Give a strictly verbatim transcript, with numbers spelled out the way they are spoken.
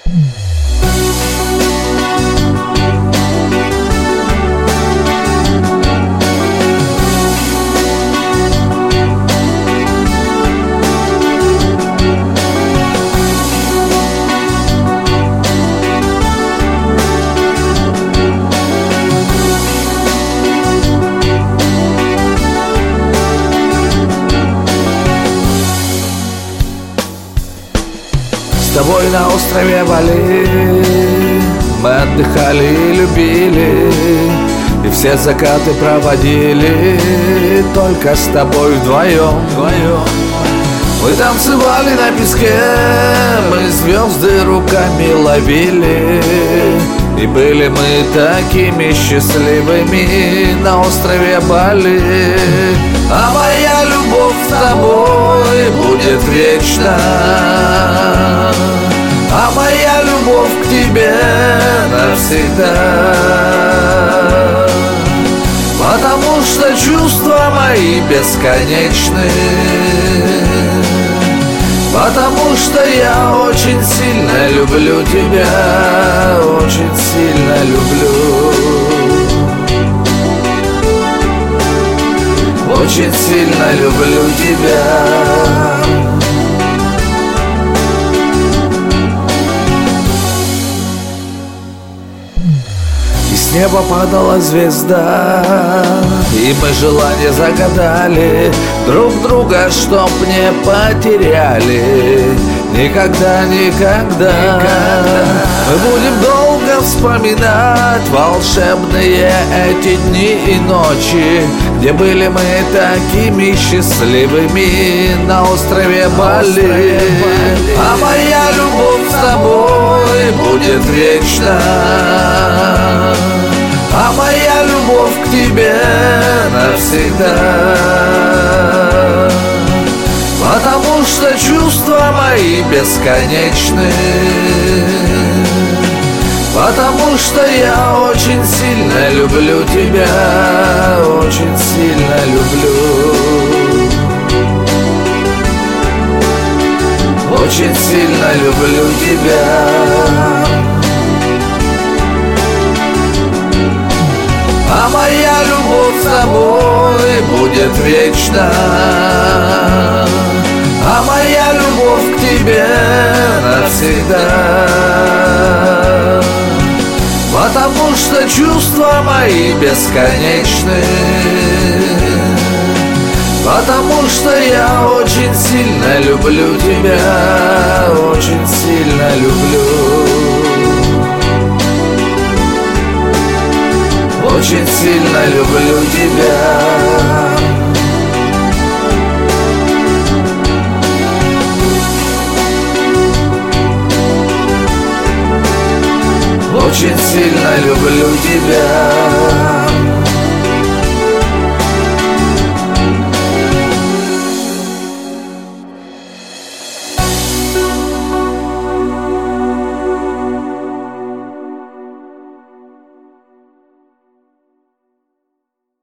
С тобой на острове Бали мы отдыхали и любили, и все закаты проводили только с тобой вдвоем. Мы танцевали на песке, мы звезды руками ловили, и были мы такими счастливыми на острове Бали. А моя любовь с тобой будет вечна, а моя любовь к тебе навсегда. Потому что чувства мои бесконечны, потому что я очень сильно люблю тебя, очень сильно люблю, очень сильно люблю тебя. С неба падала звезда, и мы желание загадали друг друга, чтоб не потеряли никогда, никогда. Мы будем долго вспоминать волшебные эти дни и ночи, где были мы такими счастливыми на острове Бали. А моя любовь с тобой будет вечна, а моя любовь к тебе навсегда. Потому что чувства мои бесконечны, потому что я очень сильно люблю тебя, очень сильно люблю, очень сильно люблю тебя. А моя любовь с тобой будет вечна, а моя любовь к тебе навсегда. Потому что чувства мои бесконечны, потому что я очень сильно люблю тебя, очень сильно люблю, очень сильно люблю тебя. Очень сильно люблю тебя.